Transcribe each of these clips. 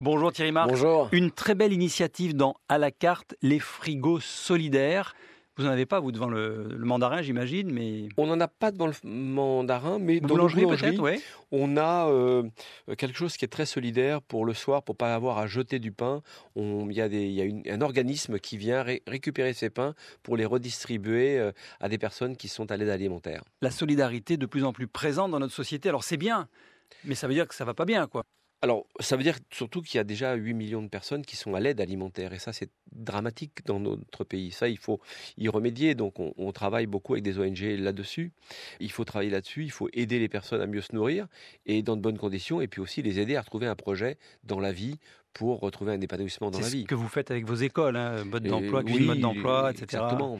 Bonjour Thierry Marx. Bonjour. Une très belle initiative dans À la carte, les frigos solidaires. Vous n'en avez pas, vous, devant le mandarin, j'imagine, mais... On n'en a pas devant le mandarin, mais dans nos Boulangerie boulangeries, peut-être, oui. on a quelque chose qui est très solidaire pour le soir, pour pas avoir à jeter du pain. Il y a un organisme qui vient récupérer ces pains pour les redistribuer à des personnes qui sont à l'aide alimentaire. La solidarité de plus en plus présente dans notre société. Alors c'est bien, mais ça veut dire que ça va pas bien, quoi. Alors, ça veut dire surtout qu'il y a déjà 8 millions de personnes qui sont à l'aide alimentaire. Et ça, c'est dramatique dans notre pays. Ça, il faut y remédier. Donc, on travaille beaucoup avec des ONG là-dessus. Il faut travailler là-dessus. Il faut aider les personnes à mieux se nourrir et dans de bonnes conditions. Et puis aussi les aider à retrouver un projet dans la vie pour retrouver un épanouissement dans la C'est ce vie. que vous faites avec vos écoles, hein, mode d'emploi, cuisine mode d'emploi, etc. Exactement.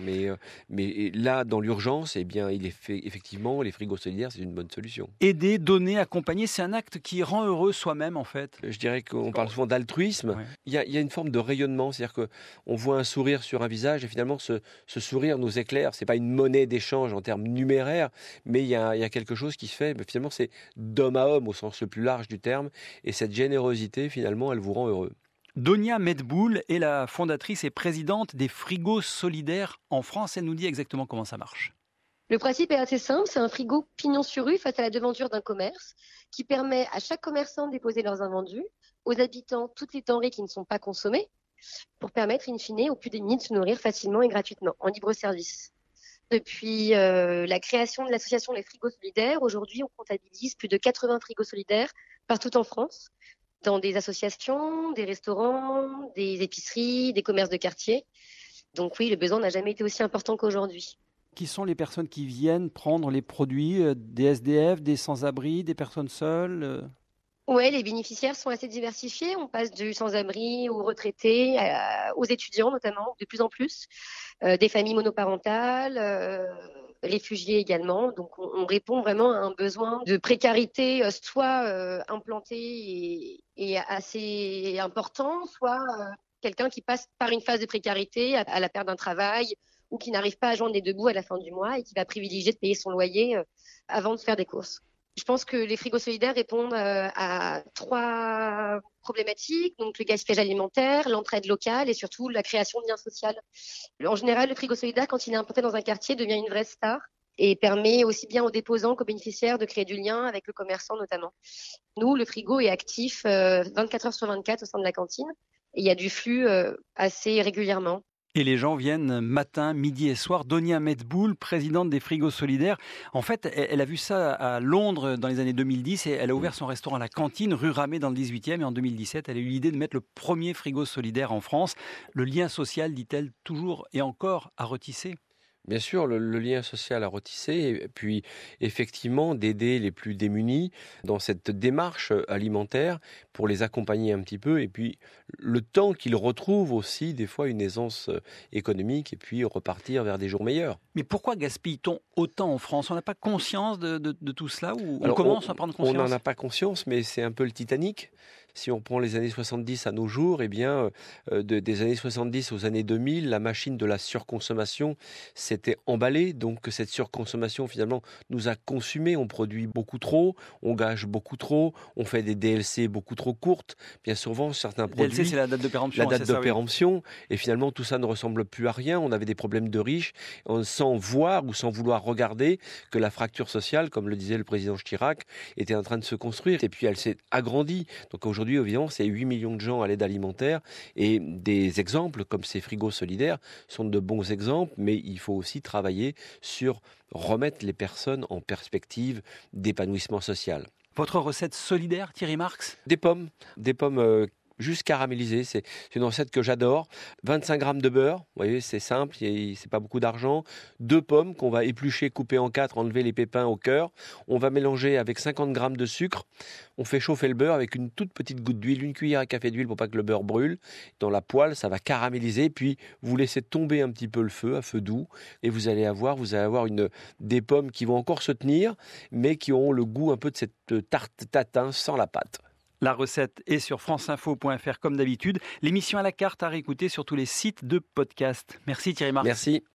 Mais là, dans l'urgence, eh bien, effectivement, les frigos solidaires, c'est une bonne solution. Aider, donner, accompagner, c'est un acte qui rend heureux soi-même, en fait. Je dirais qu'on parle souvent d'altruisme. Ouais. Il y a une forme de rayonnement, c'est-à-dire qu'on voit un sourire sur un visage et finalement ce sourire nous éclaire. C'est pas une monnaie d'échange en termes numéraires, mais il y a quelque chose qui se fait. Mais finalement, c'est d'homme à homme au sens le plus large du terme. Et cette générosité, finalement, elle vous rend heureux. Donia Medboul est la fondatrice et présidente des frigos solidaires en France. Elle nous dit exactement comment ça marche. Le principe est assez simple, c'est un frigo pignon sur rue face à la devanture d'un commerce qui permet à chaque commerçant de déposer leurs invendus, aux habitants toutes les denrées qui ne sont pas consommées, pour permettre in fine aux plus démunis de se nourrir facilement et gratuitement, en libre service. Depuis la création de l'association Les Frigos Solidaires, aujourd'hui on comptabilise plus de 80 frigos solidaires partout en France, dans des associations, des restaurants, des épiceries, des commerces de quartier. Donc oui, le besoin n'a jamais été aussi important qu'aujourd'hui. Qui sont les personnes qui viennent prendre les produits des SDF, des sans-abri, des personnes seules Oui, les bénéficiaires sont assez diversifiés. On passe du sans-abri aux retraités, aux étudiants notamment, de plus en plus, des familles monoparentales, réfugiés également. Donc on répond vraiment à un besoin de précarité soit implanté et assez important, soit quelqu'un qui passe par une phase de précarité à la perte d'un travail ou qui n'arrive pas à joindre les deux bouts à la fin du mois et qui va privilégier de payer son loyer avant de faire des courses. Je pense que les frigos solidaires répondent à 3 problématiques, donc le gaspillage alimentaire, l'entraide locale et surtout la création de liens sociaux. En général, le frigo solidaire, quand il est implanté dans un quartier, devient une vraie star et permet aussi bien aux déposants qu'aux bénéficiaires de créer du lien avec le commerçant notamment. Nous, le frigo est actif 24 heures sur 24 au sein de la cantine et il y a du flux assez régulièrement. Et les gens viennent matin, midi et soir. Donia Medboul, présidente des frigos solidaires. En fait, elle a vu ça à Londres dans les années 2010 et elle a ouvert son restaurant à la cantine, rue Ramée dans le 18e. Et en 2017, elle a eu l'idée de mettre le premier frigo solidaire en France. Le lien social, dit-elle, toujours et encore à retisser. Bien sûr, le lien social à retisser, et puis effectivement d'aider les plus démunis dans cette démarche alimentaire pour les accompagner un petit peu, et puis le temps qu'ils retrouvent aussi des fois une aisance économique, et puis repartir vers des jours meilleurs. Mais pourquoi gaspille-t-on autant en France ? On n'a pas conscience de tout cela ou on Alors, commence à prendre conscience ? On n'en a pas conscience, mais c'est un peu le Titanic. Si on prend les années 70 à nos jours, eh bien, des années 70 aux années 2000, la machine de la surconsommation s'était emballée. Donc cette surconsommation, finalement, nous a consumé. On produit beaucoup trop, on gâche beaucoup trop, on fait des DLC beaucoup trop courtes. Bien souvent, certains produits... DLC, c'est la date de péremption. La date de péremption. Et finalement, tout ça ne ressemble plus à rien. On avait des problèmes de riches, sans voir ou sans vouloir regarder que la fracture sociale, comme le disait le président Chirac, était en train de se construire. Et puis elle s'est agrandie. Donc aujourd'hui, évidemment, c'est 8 millions de gens à l'aide alimentaire. Et des exemples comme ces frigos solidaires sont de bons exemples, mais il faut aussi travailler sur remettre les personnes en perspective d'épanouissement social. Votre recette solidaire, Thierry Marx ? Des pommes juste caramélisées, c'est une recette que j'adore. 25 grammes de beurre, vous voyez, c'est simple, c'est pas beaucoup d'argent. 2 pommes qu'on va éplucher, couper en 4, enlever les pépins au cœur. On va mélanger avec 50 grammes de sucre. On fait chauffer le beurre avec une toute petite goutte d'huile, une cuillère à café d'huile pour pas que le beurre brûle. Dans la poêle, ça va caraméliser, puis vous laissez tomber un petit peu le feu, à feu doux, et vous allez avoir des pommes qui vont encore se tenir, mais qui auront le goût un peu de cette tarte tatin sans la pâte. La recette est sur franceinfo.fr comme d'habitude. L'émission à la carte à réécouter sur tous les sites de podcast. Merci Thierry Marx. Merci.